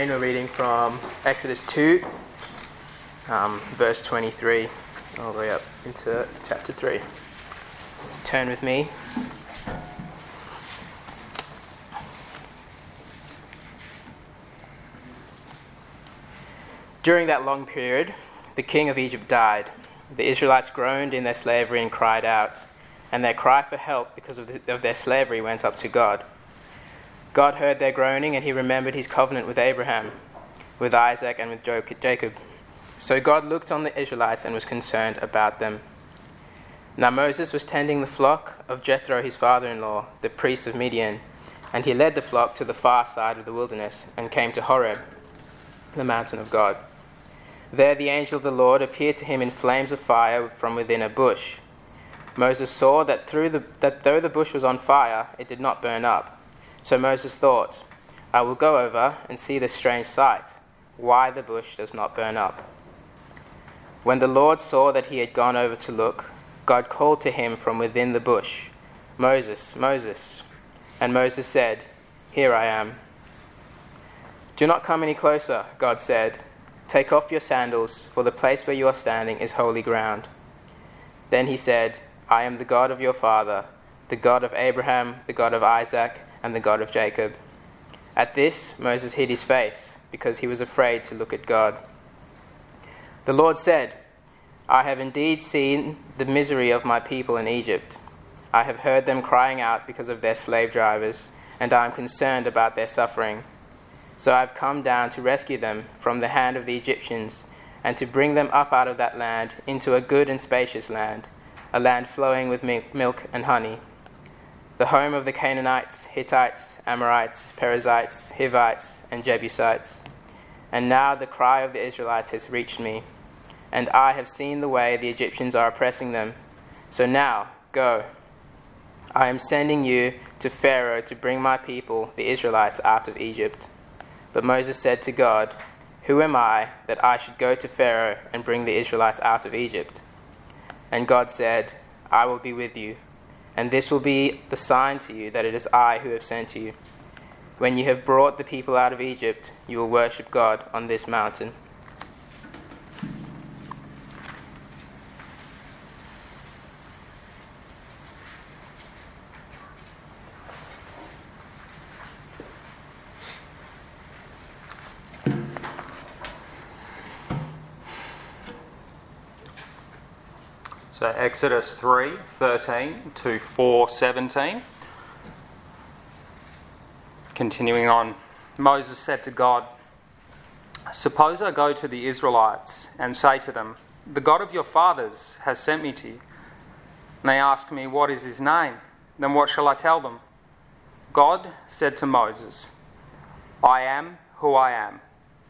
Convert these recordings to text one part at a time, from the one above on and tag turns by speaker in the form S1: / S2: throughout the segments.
S1: We're reading from Exodus 2, verse 23, all the way up into chapter 3. So turn with me. During that long period, the king of Egypt died. The Israelites groaned in their slavery and cried out, and their cry for help because of their slavery went up to God. God heard their groaning, and he remembered his covenant with Abraham, with Isaac, and with Jacob. So God looked on the Israelites and was concerned about them. Now Moses was tending the flock of Jethro, his father-in-law, the priest of Midian, and he led the flock to the far side of the wilderness and came to Horeb, the mountain of God. There the angel of the Lord appeared to him in flames of fire from within a bush. Moses saw that though the bush was on fire, it did not burn up. So Moses thought, I will go over and see this strange sight, why the bush does not burn up. When the Lord saw that he had gone over to look, God called to him from within the bush, Moses, Moses. And Moses said, Here I am. Do not come any closer, God said. Take off your sandals, for the place where you are standing is holy ground. Then he said, I am the God of your father, the God of Abraham, the God of Isaac, and the God of Jacob. At this, Moses hid his face, because he was afraid to look at God. The Lord said, I have indeed seen the misery of my people in Egypt. I have heard them crying out because of their slave drivers, and I am concerned about their suffering. So I have come down to rescue them from the hand of the Egyptians, and to bring them up out of that land into a good and spacious land, a land flowing with milk and honey, the home of the Canaanites, Hittites, Amorites, Perizzites, Hivites, and Jebusites. And now the cry of the Israelites has reached me, and I have seen the way the Egyptians are oppressing them. So now, go. I am sending you to Pharaoh to bring my people, the Israelites, out of Egypt. But Moses said to God, Who am I that I should go to Pharaoh and bring the Israelites out of Egypt? And God said, I will be with you. And this will be the sign to you that it is I who have sent you. When you have brought the people out of Egypt, you will worship God on this mountain.
S2: So Exodus 3:13 to 4:17. Continuing on, Moses said to God, Suppose I go to the Israelites and say to them, The God of your fathers has sent me to you. And they ask me, What is his name? Then what shall I tell them? God said to Moses, I am who I am.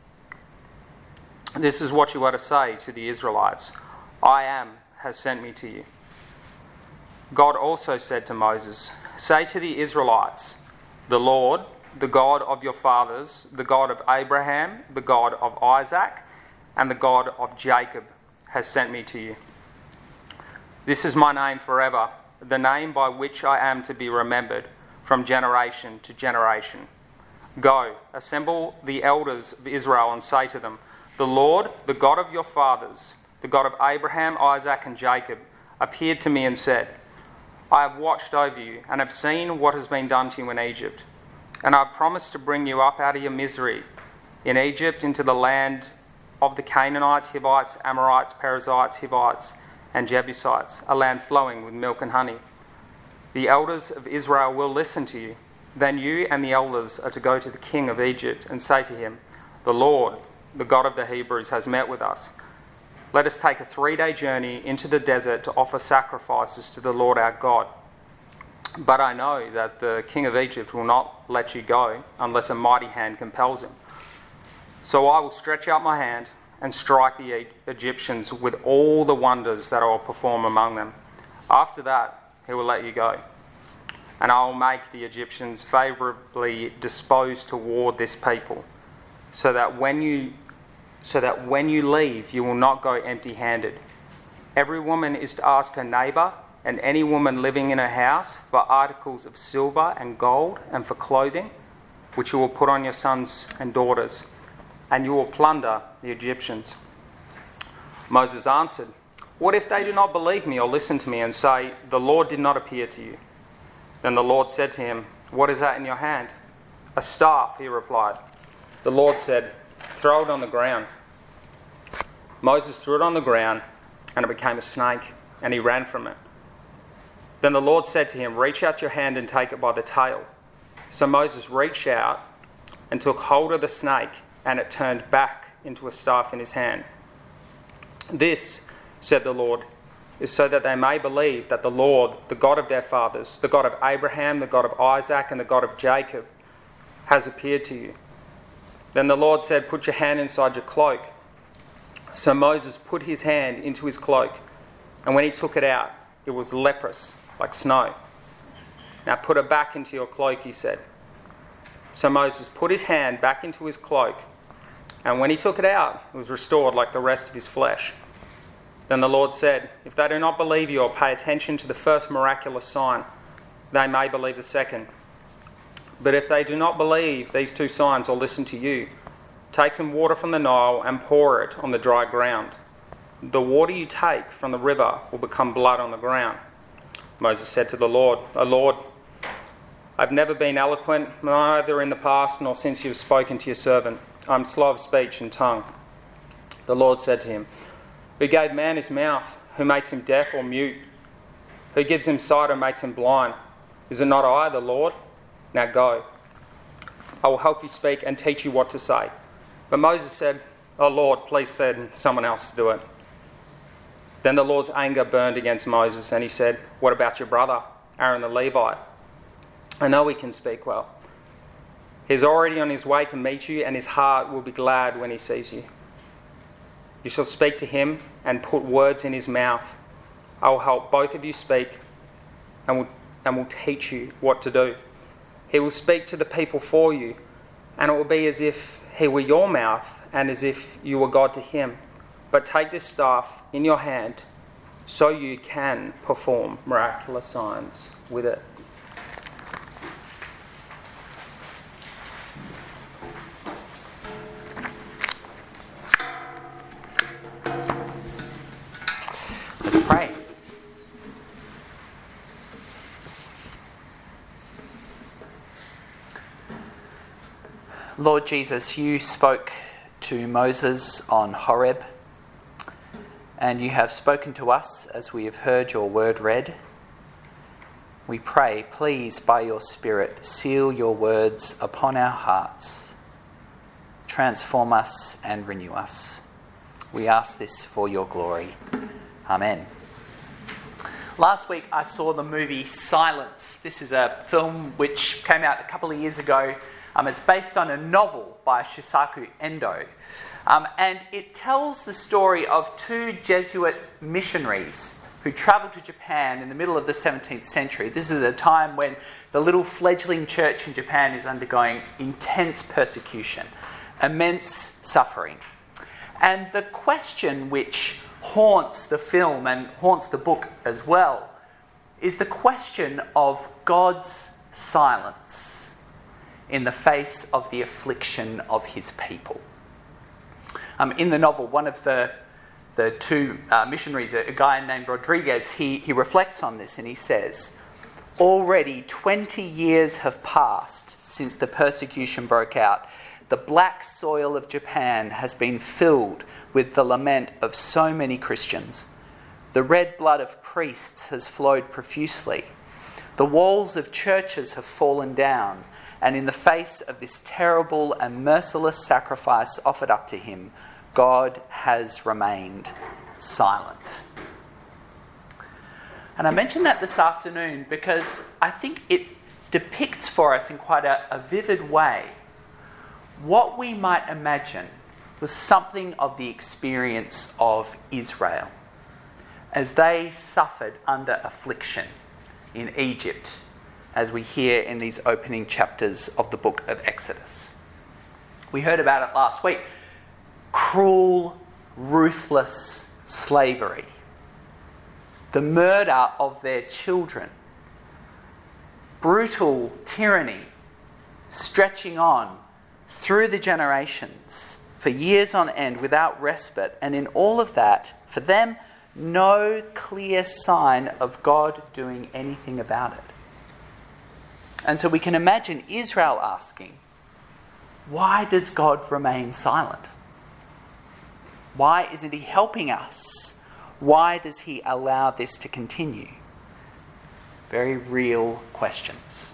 S2: This is what you are to say to the Israelites. I am has sent me to you. God also said to Moses, Say to the Israelites, The Lord, the God of your fathers, the God of Abraham, the God of Isaac, and the God of Jacob, has sent me to you. This is my name forever, the name by which I am to be remembered from generation to generation. Go, assemble the elders of Israel and say to them, The Lord, the God of your fathers, the God of Abraham, Isaac, and Jacob, appeared to me and said, I have watched over you and have seen what has been done to you in Egypt. And I have promised to bring you up out of your misery in Egypt into the land of the Canaanites, Hivites, Amorites, Perizzites, Hivites, and Jebusites, a land flowing with milk and honey. The elders of Israel will listen to you. Then you and the elders are to go to the king of Egypt and say to him, The Lord, the God of the Hebrews, has met with us. Let us take a 3-day journey into the desert to offer sacrifices to the Lord our God. But I know that the king of Egypt will not let you go unless a mighty hand compels him. So I will stretch out my hand and strike the Egyptians with all the wonders that I will perform among them. After that, he will let you go. And I will make the Egyptians favourably disposed toward this people, so that when you leave, you will not go empty-handed. Every woman is to ask her neighbour and any woman living in her house for articles of silver and gold and for clothing, which you will put on your sons and daughters, and you will plunder the Egyptians." Moses answered, "What if they do not believe me or listen to me and say, 'The Lord did not appear to you'?" Then the Lord said to him, "What is that in your hand?" "A staff," he replied. The Lord said, "Throw it on the ground." Moses threw it on the ground, and it became a snake, and he ran from it. Then the Lord said to him, "Reach out your hand and take it by the tail." So Moses reached out and took hold of the snake, and it turned back into a staff in his hand. "This," said the Lord, "is so that they may believe that the Lord, the God of their fathers, the God of Abraham, the God of Isaac, and the God of Jacob, has appeared to you." Then the Lord said, "Put your hand inside your cloak." So Moses put his hand into his cloak, and when he took it out, it was leprous, like snow. "Now put it back into your cloak," he said. So Moses put his hand back into his cloak, and when he took it out, it was restored like the rest of his flesh. Then the Lord said, "If they do not believe you or pay attention to the first miraculous sign, they may believe the second. But if they do not believe these two signs or listen to you, take some water from the Nile and pour it on the dry ground. The water you take from the river will become blood on the ground." Moses said to the Lord, "O Lord, I've never been eloquent, neither in the past nor since you have spoken to your servant. I'm slow of speech and tongue." The Lord said to him, "Who gave man his mouth? Who makes him deaf or mute? Who gives him sight or makes him blind? Is it not I, the Lord? Now go. I will help you speak and teach you what to say." But Moses said, "O Lord, please send someone else to do it." Then the Lord's anger burned against Moses, and he said, "What about your brother, Aaron the Levite? I know he can speak well. He's already on his way to meet you, and his heart will be glad when he sees you. You shall speak to him and put words in his mouth. I will help both of you speak and will teach you what to do. He will speak to the people for you, and it will be as if he were your mouth and as if you were God to him. But take this staff in your hand so you can perform miraculous signs with it."
S3: Let's pray. Lord Jesus, you spoke to Moses on Horeb, and you have spoken to us as we have heard your word read. We pray, please, by your Spirit, seal your words upon our hearts. Transform us and renew us. We ask this for your glory. Amen. Last week I saw the movie Silence. This is a film which came out a couple of years ago. It's based on a novel by Shusaku Endo. And it tells the story of two Jesuit missionaries who travelled to Japan in the middle of the 17th century. This is a time when the little fledgling church in Japan is undergoing intense persecution, immense suffering. And the question which haunts the film and haunts the book as well is the question of God's silence in the face of the affliction of his people. In the novel, one of the two missionaries, a guy named Rodriguez, he reflects on this and he says, "Already 20 years have passed since the persecution broke out. The black soil of Japan has been filled with the lament of so many Christians. The red blood of priests has flowed profusely. The walls of churches have fallen down, and in the face of this terrible and merciless sacrifice offered up to him, God has remained silent." And I mention that this afternoon because I think it depicts for us in quite a vivid way what we might imagine was something of the experience of Israel as they suffered under affliction in Egypt, as we hear in these opening chapters of the book of Exodus. We heard about it last week. Cruel, ruthless slavery. The murder of their children. Brutal tyranny stretching on through the generations for years on end without respite, and in all of that, for them, no clear sign of God doing anything about it. And so we can imagine Israel asking, why does God remain silent? Why isn't he helping us? Why does he allow this to continue? Very real questions.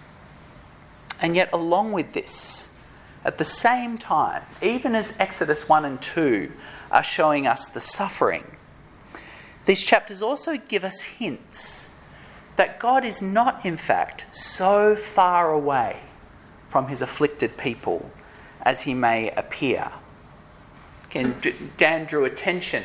S3: And yet, along with this, at the same time, even as Exodus 1 and 2 are showing us the suffering, these chapters also give us hints that God is not, in fact, so far away from his afflicted people as he may appear. Again, Dan drew attention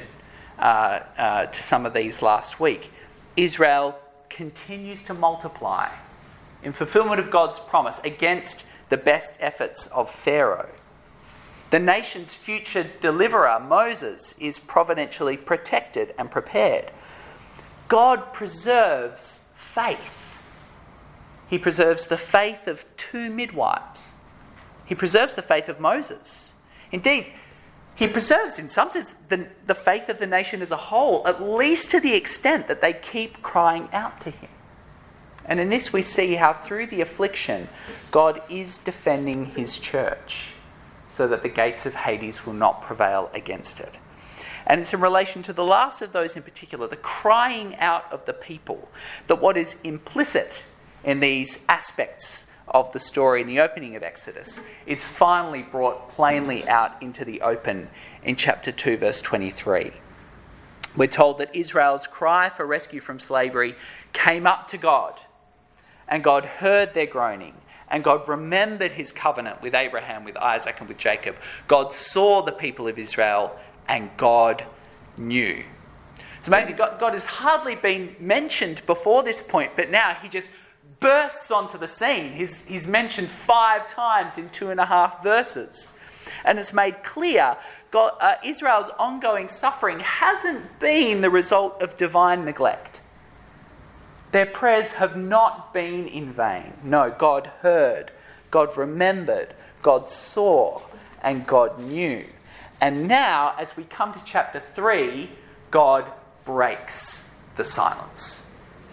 S3: to some of these last week. Israel continues to multiply in fulfillment of God's promise against the best efforts of Pharaoh. The nation's future deliverer, Moses, is providentially protected and prepared. God preserves faith. He preserves the faith of 2 midwives. He preserves the faith of Moses. Indeed, he preserves, in some sense, the faith of the nation as a whole, at least to the extent that they keep crying out to him. And in this we see how through the affliction, God is defending his church so that the gates of Hades will not prevail against it. And it's in relation to the last of those in particular, the crying out of the people, that what is implicit in these aspects of the story in the opening of Exodus is finally brought plainly out into the open in chapter 2, verse 23. We're told that Israel's cry for rescue from slavery came up to God, and God heard their groaning, and God remembered his covenant with Abraham, with Isaac, and with Jacob. God saw the people of Israel, and God knew. It's amazing. God has hardly been mentioned before this point, but now he just bursts onto the scene. He's mentioned 5 times in 2.5 verses. And it's made clear Israel's ongoing suffering hasn't been the result of divine neglect. Their prayers have not been in vain. No, God heard, God remembered, God saw, and God knew. And now, as we come to chapter 3, God breaks the silence.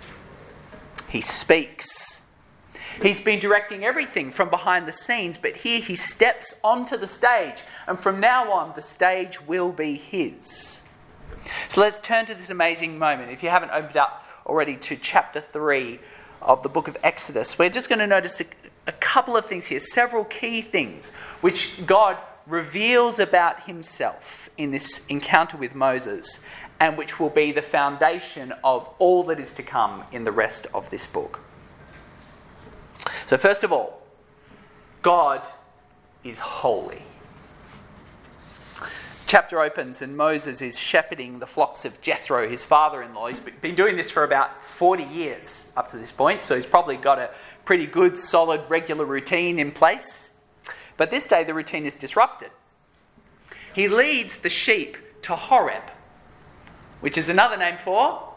S3: He speaks. He's been directing everything from behind the scenes, but here he steps onto the stage, and from now on, the stage will be his. So let's turn to this amazing moment. If you haven't opened up already to chapter 3 of the book of Exodus, we're just going to notice a couple of things here, several key things which God reveals about himself in this encounter with Moses, and which will be the foundation of all that is to come in the rest of this book. So first of all, God is holy. Chapter opens and Moses is shepherding the flocks of Jethro, his father-in-law. He's been doing this for about 40 years up to this point, so he's probably got a pretty good, solid, regular routine in place. But this day the routine is disrupted. He leads the sheep to Horeb, which is another name for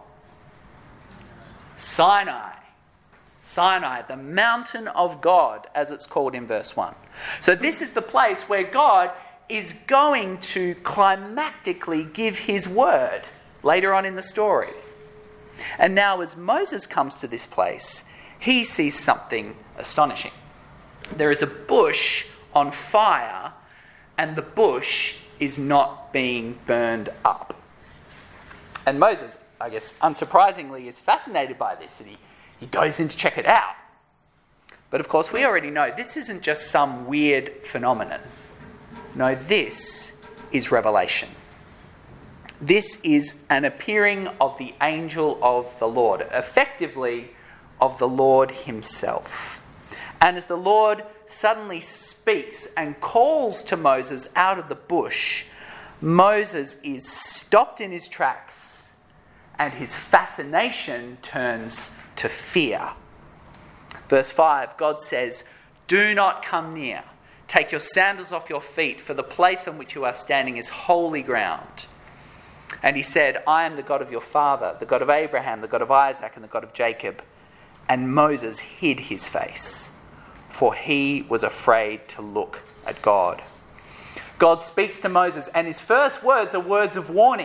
S3: Sinai. Sinai, the mountain of God, as it's called in verse 1. So this is the place where God is going to climactically give his word later on in the story. And now as Moses comes to this place, he sees something astonishing. There is a bush on fire, and the bush is not being burned up. And Moses, I guess unsurprisingly, is fascinated by this, and he goes in to check it out. But of course, we already know this isn't just some weird phenomenon. No, this is revelation. This is an appearing of the angel of the Lord, effectively of the Lord himself. And as the Lord suddenly speaks and calls to Moses out of the bush, Moses is stopped in his tracks, and his fascination turns to fear. Verse 5, God says, "Do not come near. Take your sandals off your feet, for the place on which you are standing is holy ground." And he said, "I am the God of your father, the God of Abraham, the God of Isaac, and the God of Jacob." And Moses hid his face, for he was afraid to look at God. God speaks to Moses, and his first words are words of warning.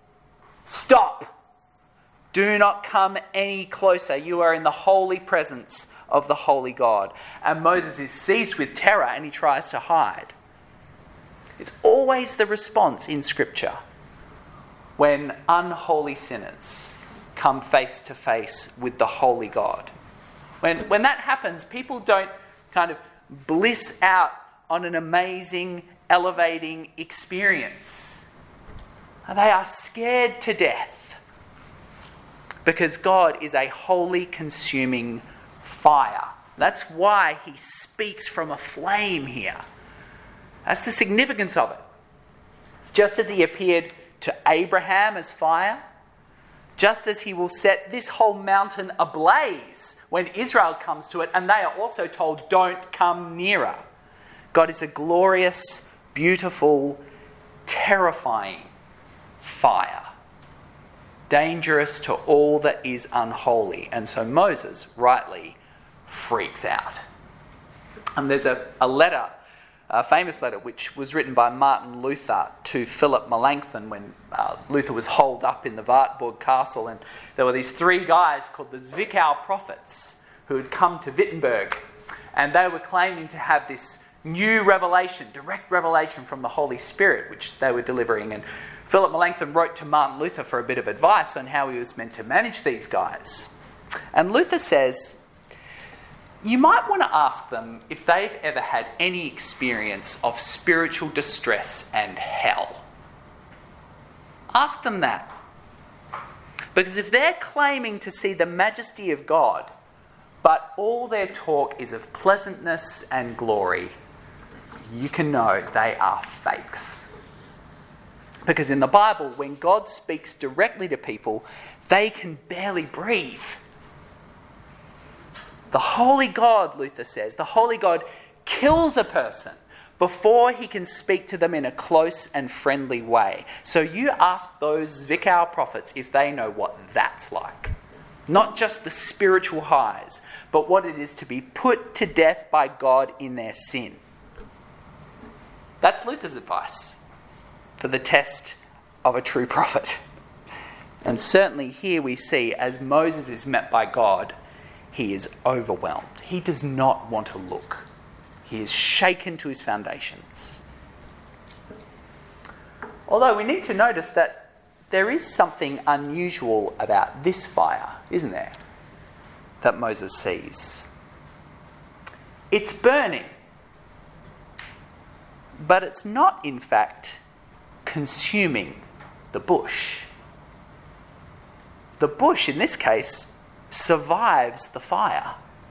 S3: Stop! Do not come any closer. You are in the holy presence of the holy God. And Moses is seized with terror and he tries to hide. It's always the response in Scripture when unholy sinners come face to face with the holy God. When that happens, people don't kind of bliss out on an amazing, elevating experience. They are scared to death because God is a holy, consuming fire. That's why he speaks from a flame here. That's the significance of it. Just as he appeared to Abraham as fire, just as he will set this whole mountain ablaze when Israel comes to it, and they are also told, don't come nearer. God is a glorious, beautiful, terrifying fire, dangerous to all that is unholy. And so Moses rightly freaks out. And there's a letter, a famous letter, which was written by Martin Luther to Philip Melanchthon when Luther was holed up in the Wartburg Castle, and there were these three guys called the Zwickau prophets who had come to Wittenberg, and they were claiming to have this new revelation, direct revelation from the Holy Spirit, which they were delivering. And Philip Melanchthon wrote to Martin Luther for a bit of advice on how he was meant to manage these guys. And Luther says, you might want to ask them if they've ever had any experience of spiritual distress and hell. Ask them that. Because if they're claiming to see the majesty of God, but all their talk is of pleasantness and glory, you can know they are fakes. Because in the Bible, when God speaks directly to people, they can barely breathe. The holy God, Luther says, the holy God kills a person before he can speak to them in a close and friendly way. So you ask those Zwickau prophets if they know what that's like. Not just the spiritual highs, but what it is to be put to death by God in their sin. That's Luther's advice for the test of a true prophet. And certainly here we see, as Moses is met by God, he is overwhelmed. He does not want to look. He is shaken to his foundations. Although we need to notice that there is something unusual about this fire, isn't there, that Moses sees. It's burning, but it's not, in fact, consuming the bush. The bush, in this case, survives the fire.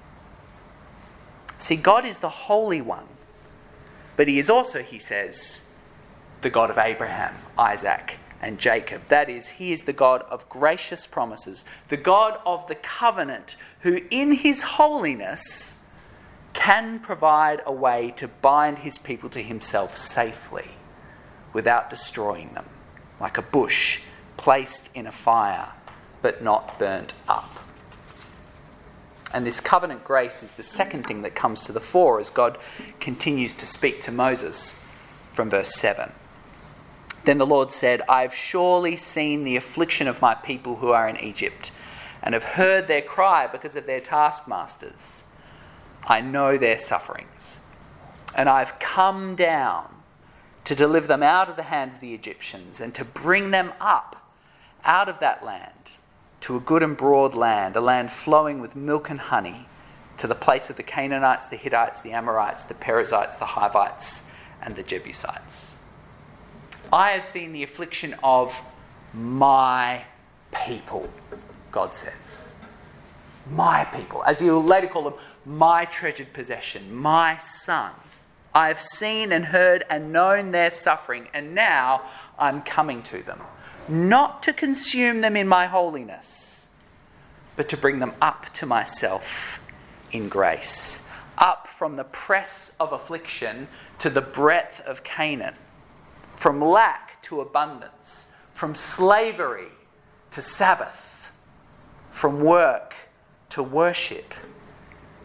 S3: See, God is the Holy One, but he is also, he says, the God of Abraham, Isaac, and Jacob. That is, he is the God of gracious promises, the God of the covenant, who in his holiness can provide a way to bind his people to himself safely without destroying them, like a bush placed in a fire but not burnt up. And this covenant grace is the second thing that comes to the fore as God continues to speak to Moses from verse 7. Then the Lord said, I have surely seen the affliction of my people who are in Egypt, and have heard their cry because of their taskmasters. I know their sufferings, and I've come down to deliver them out of the hand of the Egyptians, and to bring them up out of that land to a good and broad land, a land flowing with milk and honey, to the place of the Canaanites, the Hittites, the Amorites, the Perizzites, the Hivites, and the Jebusites. I have seen the affliction of my people, God says. My people. As he will later call them, my treasured possession, my son. I have seen and heard and known their suffering, and now I'm coming to them. Not to consume them in my holiness, but to bring them up to myself in grace. Up from the press of affliction to the breadth of Canaan. From lack to abundance. From slavery to Sabbath. From work to worship.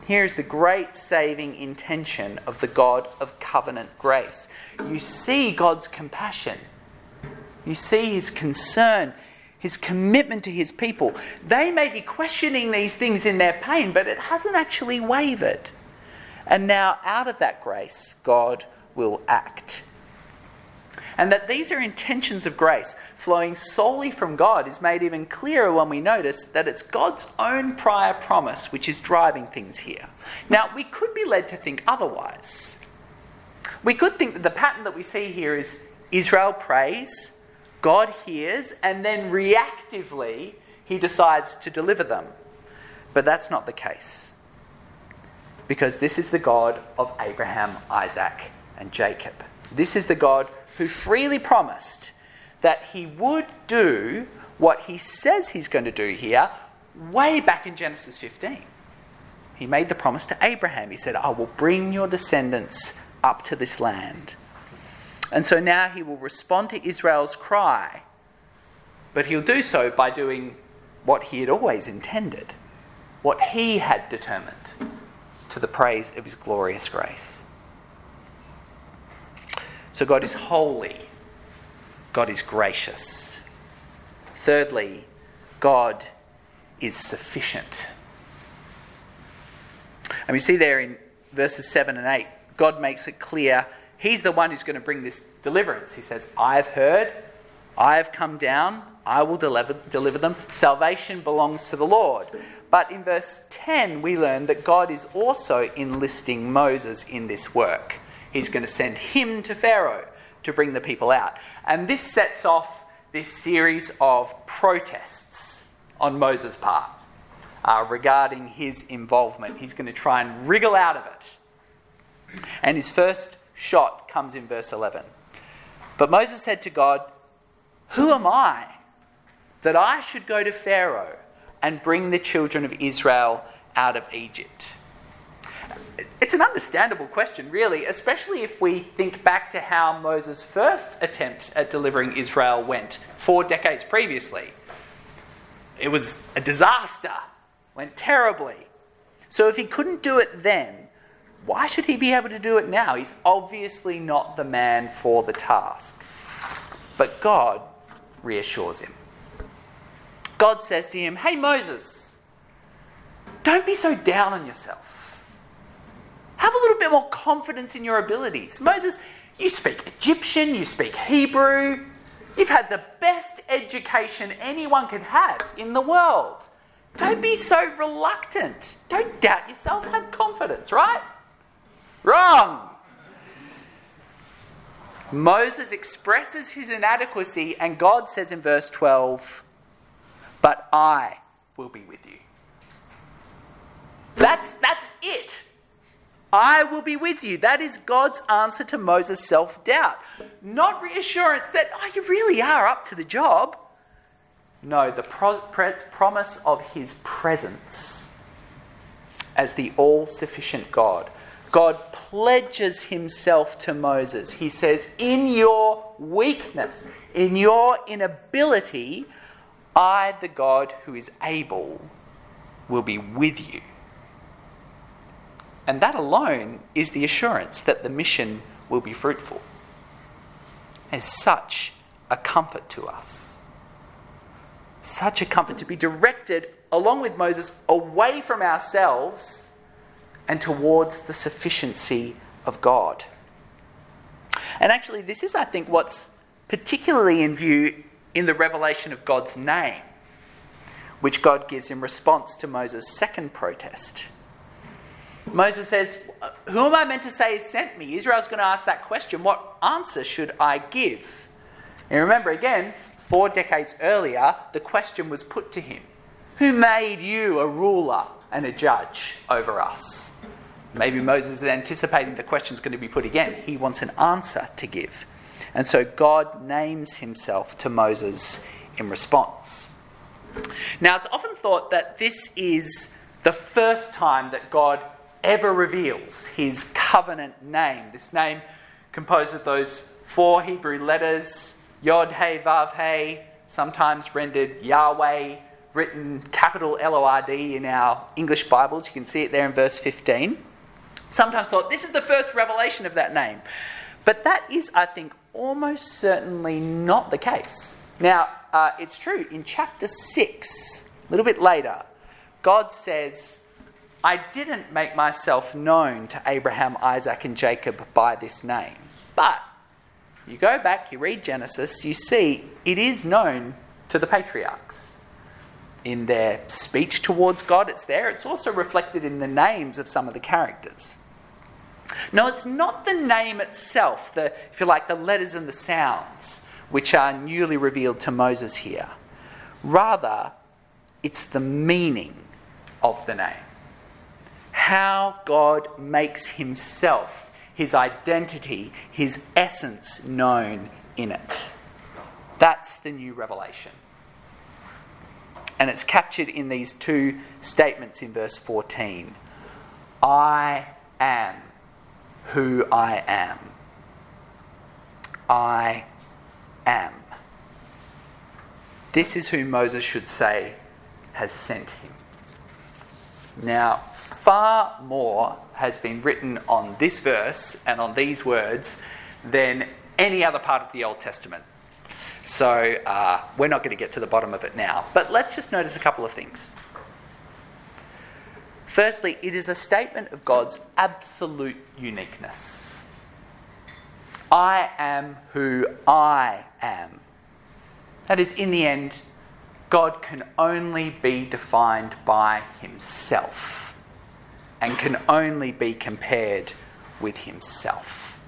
S3: Here is the great saving intention of the God of covenant grace. You see God's compassion. You see his concern, his commitment to his people. They may be questioning these things in their pain, but it hasn't actually wavered. And now, out of that grace, God will act. And that these are intentions of grace flowing solely from God is made even clearer when we notice that it's God's own prior promise which is driving things here. Now, we could be led to think otherwise. We could think that the pattern that we see here is Israel prays, God hears, and then reactively he decides to deliver them. But that's not the case. Because this is the God of Abraham, Isaac, and Jacob. This is the God who freely promised that he would do what he says he's going to do here way back in Genesis 15. He made the promise to Abraham. He said, I will bring your descendants up to this land. And so now he will respond to Israel's cry, but he'll do so by doing what he had always intended, what he had determined, to the praise of his glorious grace. So God is holy. God is gracious. Thirdly, God is sufficient. And we see there in verses 7 and 8, God makes it clear he's the one who's going to bring this deliverance. He says, I have heard, I have come down, I will deliver them. Salvation belongs to the Lord. But in verse 10, we learn that God is also enlisting Moses in this work. He's going to send him to Pharaoh to bring the people out. And this sets off this series of protests on Moses' part regarding his involvement. He's going to try and wriggle out of it. And his first shot comes in verse 11. But Moses said to God, who am I that I should go to Pharaoh and bring the children of Israel out of Egypt? It's an understandable question, really, especially if we think back to how Moses' first attempt at delivering Israel went 4 decades previously. It was a disaster, went terribly. So if he couldn't do it then, why should he be able to do it now? He's obviously not the man for the task. But God reassures him. God says to him, hey Moses, don't be so down on yourself. Have a little bit more confidence in your abilities. Moses, you speak Egyptian, you speak Hebrew. You've had the best education anyone could have in the world. Don't be so reluctant. Don't doubt yourself. Have confidence, right? Wrong. Moses expresses his inadequacy and God says in verse 12, but I will be with you. That's it. I will be with you. That is God's answer to Moses' self-doubt. Not reassurance that, you really are up to the job. No, the promise of his presence as the all-sufficient God. God pledges himself to Moses. He says, in your weakness, in your inability, I, the God who is able, will be with you. And that alone is the assurance that the mission will be fruitful. It's such a comfort to us. Such a comfort to be directed, along with Moses, away from ourselves and towards the sufficiency of God. And actually, this is, I think, what's particularly in view in the revelation of God's name, which God gives in response to Moses' second protest. Moses says, who am I meant to say has sent me? Israel's going to ask that question. What answer should I give? And remember, again, 4 decades earlier, the question was put to him. Who made you a ruler and a judge over us? Maybe Moses is anticipating the question's going to be put again. He wants an answer to give. And so God names himself to Moses in response. Now, it's often thought that this is the first time that God ever reveals his covenant name. This name composed of those 4 Hebrew letters, Yod, He, Vav, He, sometimes rendered Yahweh, written capital Lord in our English Bibles. You can see it there in verse 15. Sometimes thought this is the first revelation of that name. But that is, I think, almost certainly not the case. Now, it's true, in chapter 6, a little bit later, God says, I didn't make myself known to Abraham, Isaac and Jacob by this name. But you go back, you read Genesis, you see it is known to the patriarchs. In their speech towards God, it's there. It's also reflected in the names of some of the characters. No, it's not the name itself, if you like, the letters and the sounds, which are newly revealed to Moses here. Rather, it's the meaning of the name. How God makes himself, his identity, his essence known in it. That's the new revelation. And it's captured in these two statements in verse 14. I am who I am. I am. This is who Moses should say has sent him. Now, far more has been written on this verse and on these words than any other part of the Old Testament. So we're not going to get to the bottom of it now. But let's just notice a couple of things. Firstly, it is a statement of God's absolute uniqueness. I am who I am. That is, in the end, God can only be defined by himself and can only be compared with himself.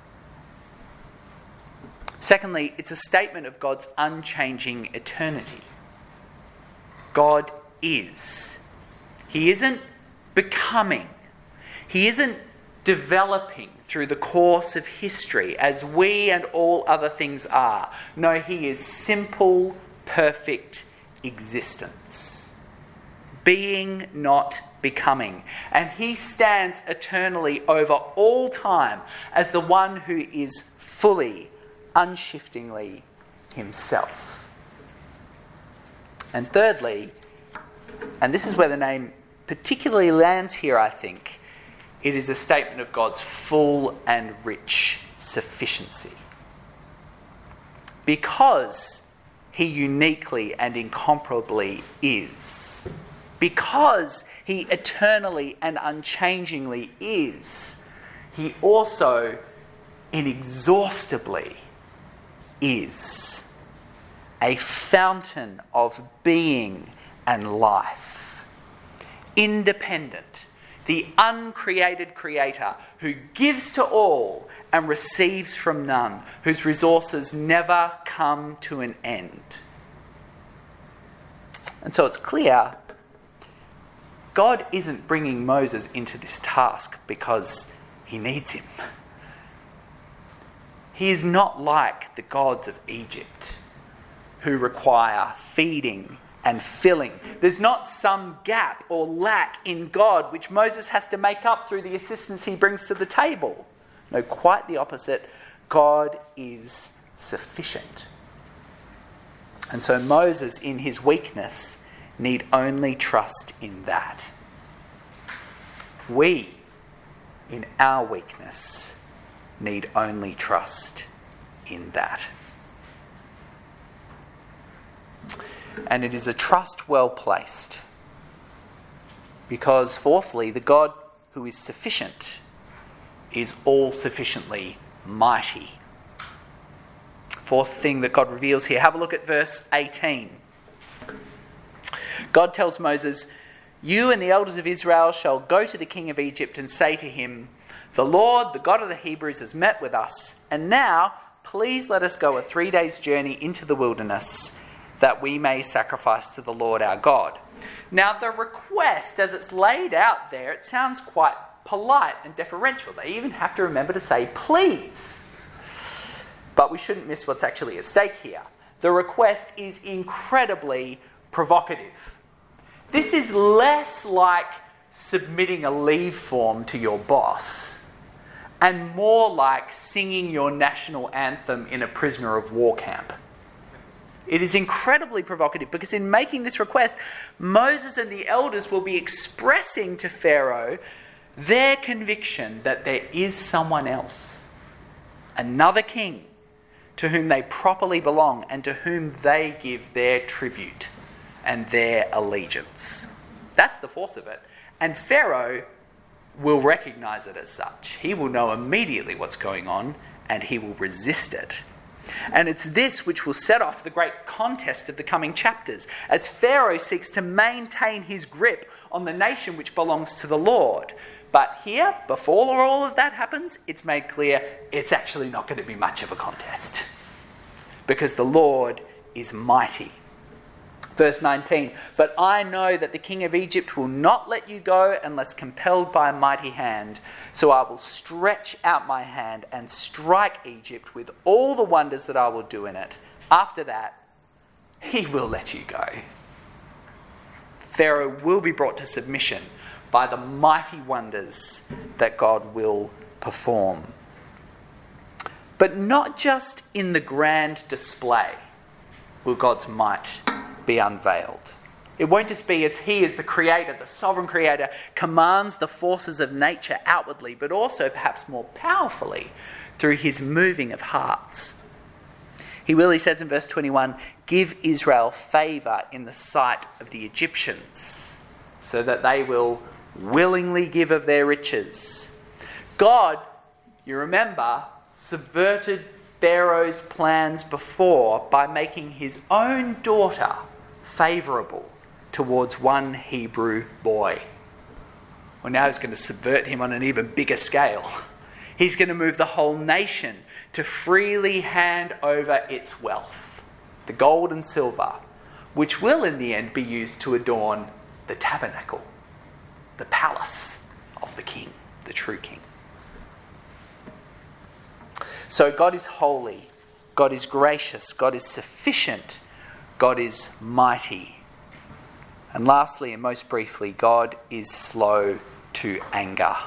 S3: Secondly, it's a statement of God's unchanging eternity. God is. He isn't becoming. He isn't developing through the course of history as we and all other things are. No, he is simple, perfect existence. Being, not becoming. And he stands eternally over all time as the one who is fully, unshiftingly himself. And thirdly, and this is where the name particularly lands here, I think, it is a statement of God's full and rich sufficiency. Because he uniquely and incomparably is. Because he eternally and unchangingly is. He also inexhaustibly is a fountain of being and life. Independent, the uncreated creator who gives to all and receives from none, whose resources never come to an end. And so it's clear God isn't bringing Moses into this task because he needs him. He is not like the gods of Egypt who require feeding and filling. There's not some gap or lack in God which Moses has to make up through the assistance he brings to the table. No, quite the opposite. God is sufficient. And so Moses, in his weakness, need only trust in that. We, in our weakness, need only trust in that. And it is a trust well placed. Because, fourthly, the God who is sufficient is all sufficiently mighty. Fourth thing that God reveals here, have a look at verse 18. God tells Moses, "You and the elders of Israel shall go to the king of Egypt and say to him, 'The Lord, the God of the Hebrews, has met with us. And now, please let us go a 3 days' journey into the wilderness, that we may sacrifice to the Lord our God.'" Now, the request, as it's laid out there, it sounds quite polite and deferential. They even have to remember to say please. But we shouldn't miss what's actually at stake here. The request is incredibly provocative. This is less like submitting a leave form to your boss and more like singing your national anthem in a prisoner of war camp. It is incredibly provocative because in making this request, Moses and the elders will be expressing to Pharaoh their conviction that there is someone else, another king, to whom they properly belong and to whom they give their tribute and their allegiance. That's the force of it. And Pharaoh will recognize it as such. He will know immediately what's going on and he will resist it. And it's this which will set off the great contest of the coming chapters, as Pharaoh seeks to maintain his grip on the nation which belongs to the Lord. But here, before all of that happens, it's made clear it's actually not going to be much of a contest, because the Lord is mighty. Verse 19, "But I know that the king of Egypt will not let you go unless compelled by a mighty hand. So I will stretch out my hand and strike Egypt with all the wonders that I will do in it. After that, he will let you go." Pharaoh will be brought to submission by the mighty wonders that God will perform. But not just in the grand display will God's might be unveiled. It won't just be as he, as the creator, the sovereign creator, commands the forces of nature outwardly, but also perhaps more powerfully through his moving of hearts. He says in verse 21, "Give Israel favour in the sight of the Egyptians, so that they will willingly give of their riches." God, you remember, subverted Pharaoh's plans before by making his own daughter favourable towards one Hebrew boy. Well, now he's going to subvert him on an even bigger scale. He's going to move the whole nation to freely hand over its wealth, the gold and silver, which will in the end be used to adorn the tabernacle, the palace of the king, the true king. So God is holy, God is gracious, God is sufficient, God is mighty. And lastly, and most briefly, God is slow to anger.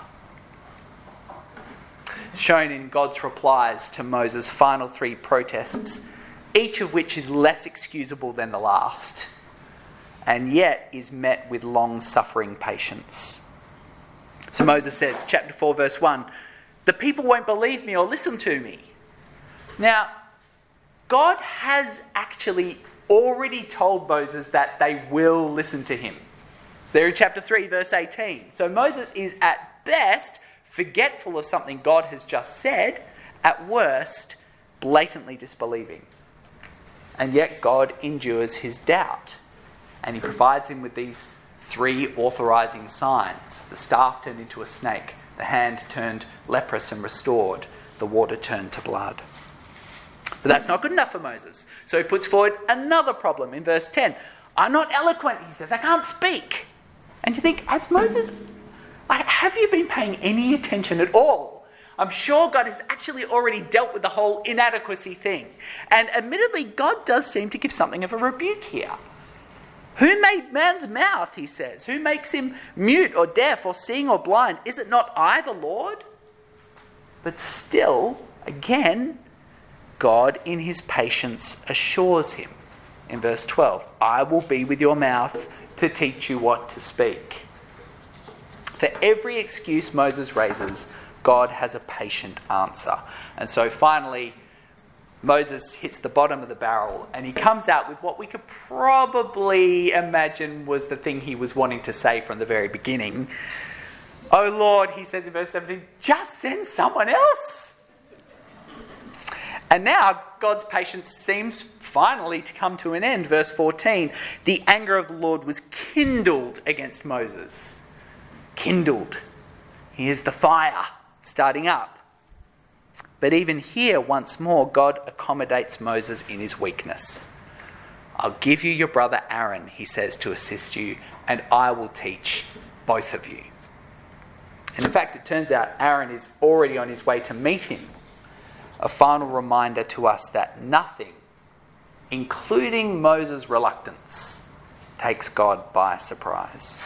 S3: It's shown in God's replies to Moses' final 3 protests, each of which is less excusable than the last, and yet is met with long-suffering patience. So Moses says, chapter 4, verse 1, "The people won't believe me or listen to me." Now, God has actually already told Moses that they will listen to him. It's there in chapter 3, verse 18. So Moses is at best forgetful of something God has just said, at worst blatantly disbelieving. And yet God endures his doubt, and he provides him with these 3 authorizing signs. The staff turned into a snake, the hand turned leprous and restored, the water turned to blood. But that's not good enough for Moses. So he puts forward another problem in verse 10. "I'm not eloquent," he says. "I can't speak." And you think, has Moses, have you been paying any attention at all? I'm sure God has actually already dealt with the whole inadequacy thing. And admittedly, God does seem to give something of a rebuke here. "Who made man's mouth?" he says. "Who makes him mute or deaf or seeing or blind? Is it not I, the Lord?" But still, again, God in his patience assures him in verse 12, "I will be with your mouth to teach you what to speak." For every excuse Moses raises, God has a patient answer. And so finally, Moses hits the bottom of the barrel and he comes out with what we could probably imagine was the thing he was wanting to say from the very beginning. "Oh Lord," he says in verse 17, "just send someone else." And now God's patience seems finally to come to an end. Verse 14, "The anger of the Lord was kindled against Moses." Kindled. Here's the fire starting up. But even here, once more, God accommodates Moses in his weakness. "I'll give you your brother Aaron," he says, "to assist you, and I will teach both of you." And in fact, it turns out Aaron is already on his way to meet him. A final reminder to us that nothing, including Moses' reluctance, takes God by surprise.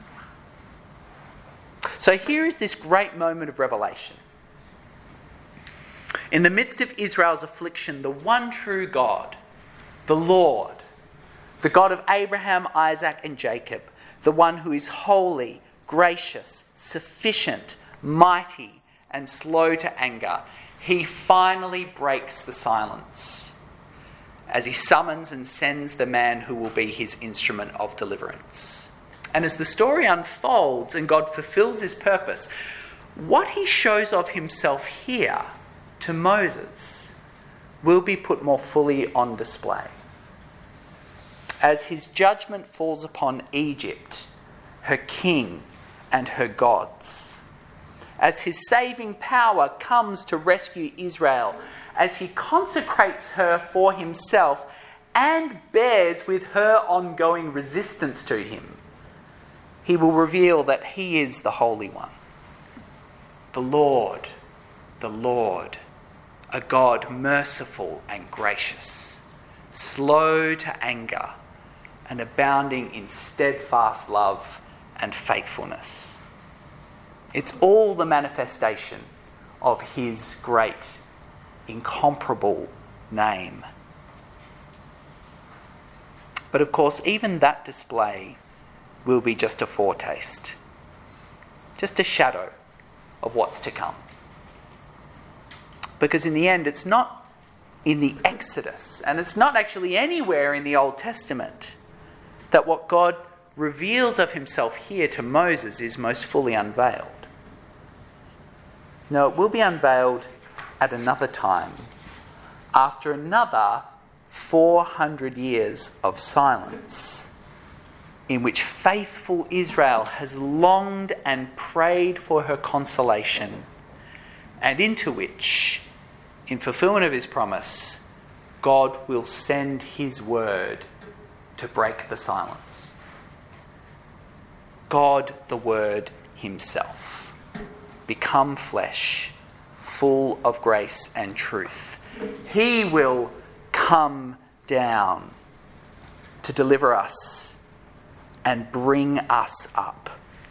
S3: So here is this great moment of revelation. In the midst of Israel's affliction, the one true God, the Lord, the God of Abraham, Isaac, and Jacob, the one who is holy, gracious, sufficient, mighty, and slow to anger, he finally breaks the silence as he summons and sends the man who will be his instrument of deliverance. And as the story unfolds and God fulfills his purpose, what he shows of himself here to Moses will be put more fully on display. As his judgment falls upon Egypt, her king, and her gods. As his saving power comes to rescue Israel, as he consecrates her for himself and bears with her ongoing resistance to him, he will reveal that he is the Holy One. The Lord, a God merciful and gracious, slow to anger, and abounding in steadfast love and faithfulness. It's all the manifestation of his great, incomparable name. But of course, even that display will be just a foretaste, just a shadow of what's to come. Because in the end, it's not in the Exodus, and it's not actually anywhere in the Old Testament, that what God reveals of himself here to Moses is most fully unveiled. No, it will be unveiled at another time, after another 400 years of silence, in which faithful Israel has longed and prayed for her consolation, and into which, in fulfillment of his promise, God will send his word to break the silence. God, the Word himself, become flesh, full of grace and truth. He will come down to deliver us and bring us up.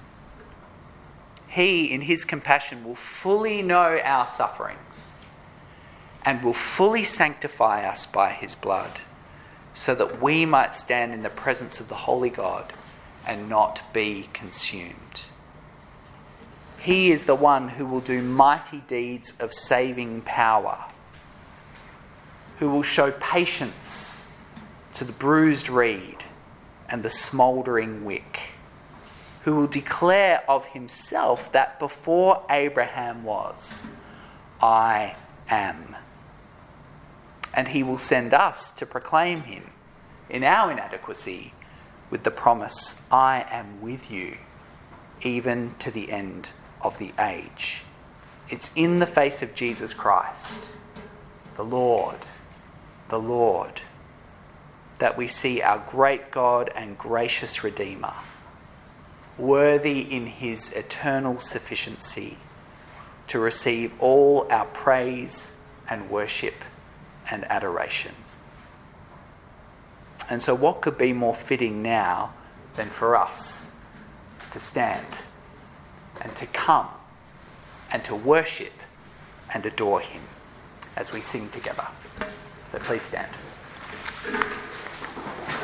S3: He, in his compassion, will fully know our sufferings and will fully sanctify us by his blood, so that we might stand in the presence of the holy God and not be consumed. He is the one who will do mighty deeds of saving power, who will show patience to the bruised reed and the smouldering wick, who will declare of himself that before Abraham was, I am. And he will send us to proclaim him in our inadequacy with the promise, I am with you, even to the end of the age. It's in the face of Jesus Christ, the Lord, that we see our great God and gracious Redeemer, worthy in his eternal sufficiency to receive all our praise and worship and adoration. And so what could be more fitting now than for us to stand and to come and to worship and adore him as we sing together. So please stand.